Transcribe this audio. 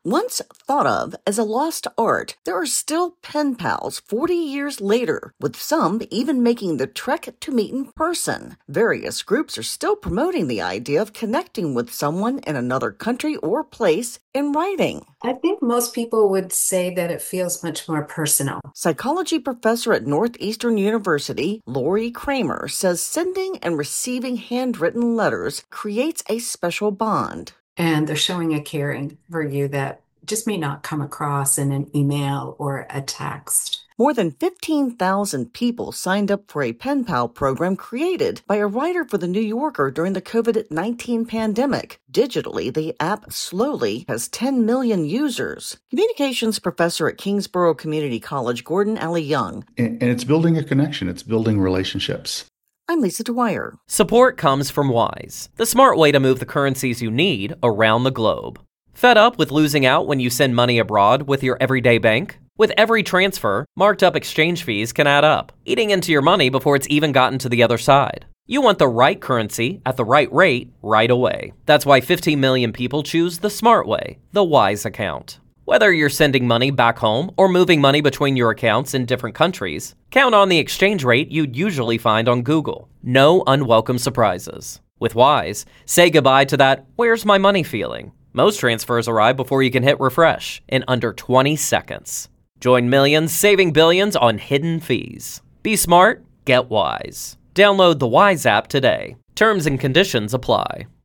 Once thought of as a lost art, there are still pen pals 40 years later, with some even making the trek to meet in person. Various groups are still promoting the idea of connecting with someone in another country or place in writing. I think most people would say that it feels much more personal. Psychology professor at Northeastern University, Lori Kramer, says sending and receiving handwritten letters creates a special bond. And they're showing a caring for you that just may not come across in an email or a text. More than 15,000 people signed up for a pen pal program created by a writer for The New Yorker during the COVID-19 pandemic. Digitally, the app slowly has 10 million users. Communications professor at Kingsborough Community College, Gordon Alley Young. And it's building a connection. It's building relationships. I'm Lisa Dwyer. Support comes from Wise, the smart way to move the currencies you need around the globe. Fed up with losing out when you send money abroad with your everyday bank? With every transfer, marked up exchange fees can add up, eating into your money before it's even gotten to the other side. You want the right currency at the right rate right away. That's why 15 million people choose the smart way, the Wise account. Whether you're sending money back home or moving money between your accounts in different countries, count on the exchange rate you'd usually find on Google. No unwelcome surprises. With Wise, say goodbye to that "where's my money" feeling. Most transfers arrive before you can hit refresh in under 20 seconds. Join millions saving billions on hidden fees. Be smart, get Wise. Download the Wise app today. Terms and conditions apply.